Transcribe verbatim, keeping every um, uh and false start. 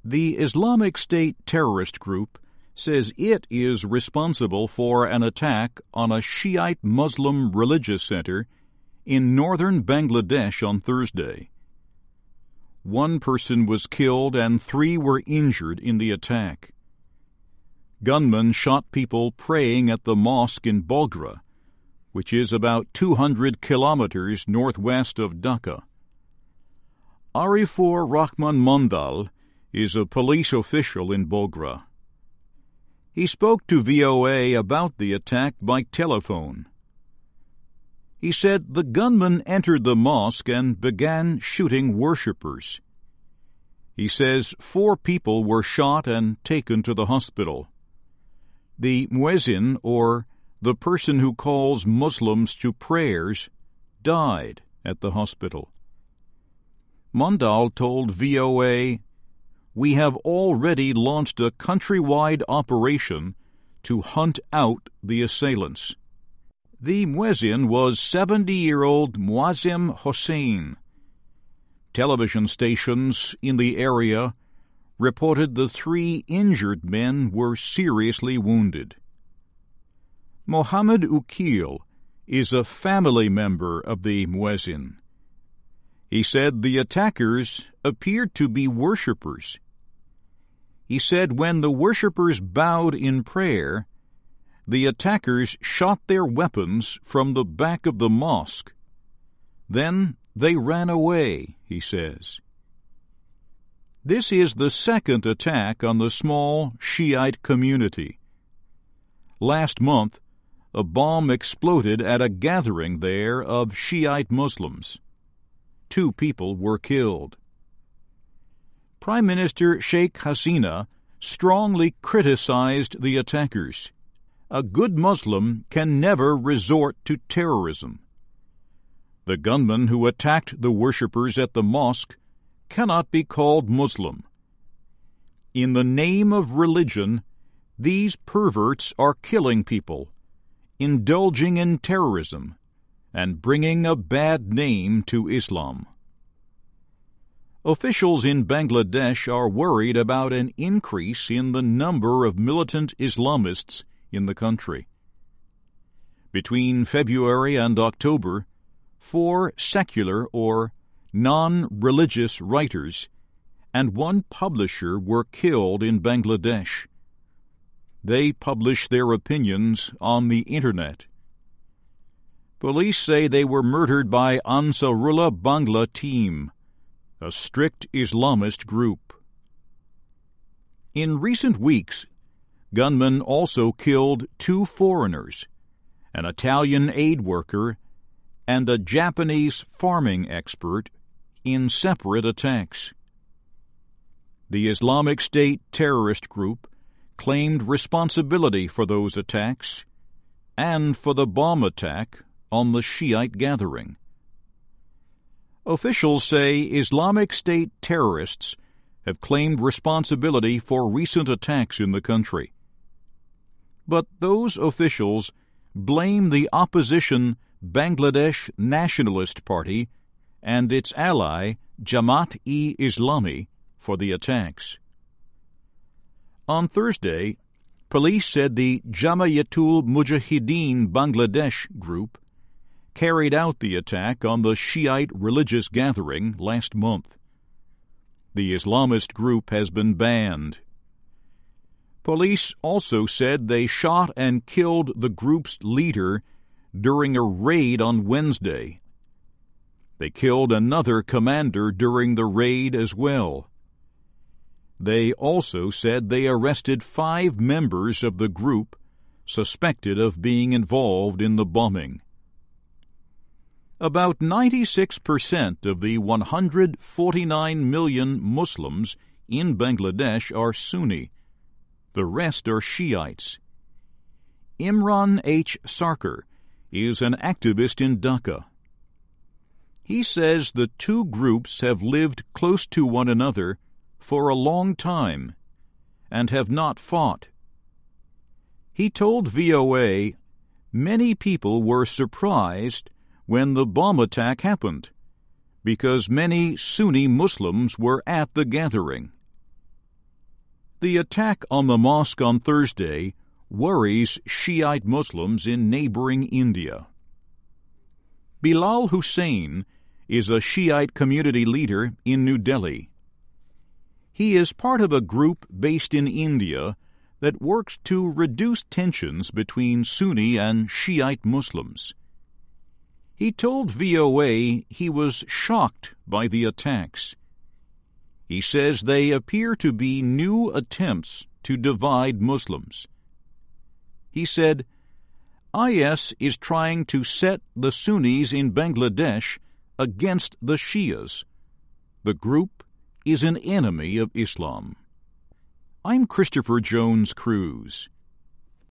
The Islamic State terrorist group says it is responsible for an attack on a Shiite Muslim religious center in northern Bangladesh on Thursday. One person was killed and three were injured in the attack. Gunmen shot people praying at the mosque in Bogra, which is about two hundred kilometers northwest of Dhaka. Arifur Rahman Mondal is a police official in Bogra. He spoke to V O A about the attack by telephone. He said the gunman entered the mosque and began shooting worshippers. He says four people were shot and taken to the hospital. The muezzin, or the person who calls Muslims to prayers, died at the hospital. Mondal told V O A, "We have already launched a countrywide operation to hunt out the assailants." The muezzin was seventy-year-old Muazzim Hossein. Television stations in the area reported the three injured men were seriously wounded. Mohammed Ukil is a family member of the muezzin. He said the attackers appeared to be worshippers. He said when the worshippers bowed in prayer, the attackers shot their weapons from the back of the mosque. Then they ran away, he says. This is the second attack on the small Shiite community. Last month, a bomb exploded at a gathering there of Shiite Muslims. Two people were killed. Prime Minister Sheikh Hasina strongly criticized the attackers. A good Muslim can never resort to terrorism. The gunman who attacked the worshippers at the mosque cannot be called Muslim. In the name of religion, these perverts are killing people, indulging in terrorism, and bringing a bad name to Islam. Officials in Bangladesh are worried about an increase in the number of militant Islamists in the country. Between February and October, four secular or non-religious writers and one publisher were killed in Bangladesh. They publish their opinions on the Internet. Police say they were murdered by Ansarullah Bangla Team, a strict Islamist group. In recent weeks, gunmen also killed two foreigners, an Italian aid worker and a Japanese farming expert, in separate attacks. The Islamic State terrorist group claimed responsibility for those attacks and for the bomb attack on the Shiite gathering. Officials say Islamic State terrorists have claimed responsibility for recent attacks in the country. But those officials blame the opposition Bangladesh Nationalist Party and its ally Jamaat-e-Islami for the attacks. On Thursday, police said the Jamayatul Mujahideen Bangladesh group carried out the attack on the Shiite religious gathering last month. The Islamist group has been banned. Police also said they shot and killed the group's leader during a raid on Wednesday. They killed another commander during the raid as well. They also said they arrested five members of the group suspected of being involved in the bombing. About ninety-six percent of the one hundred forty-nine million Muslims in Bangladesh are Sunni. The rest are Shiites. Imran H. Sarkar is an activist in Dhaka. He says the two groups have lived close to one another for a long time and have not fought. He told V O A many people were surprised when the bomb attack happened because many Sunni Muslims were at the gathering. The attack on the mosque on Thursday worries Shiite Muslims in neighboring India. Bilal Hussain is a Shiite community leader in New Delhi. He is part of a group based in India that works to reduce tensions between Sunni and Shiite Muslims. He told V O A he was shocked by the attacks. He says they appear to be new attempts to divide Muslims. He said, I S is trying to set the Sunnis in Bangladesh against the Shias. The group is an enemy of Islam. I'm Christopher Jones Cruz.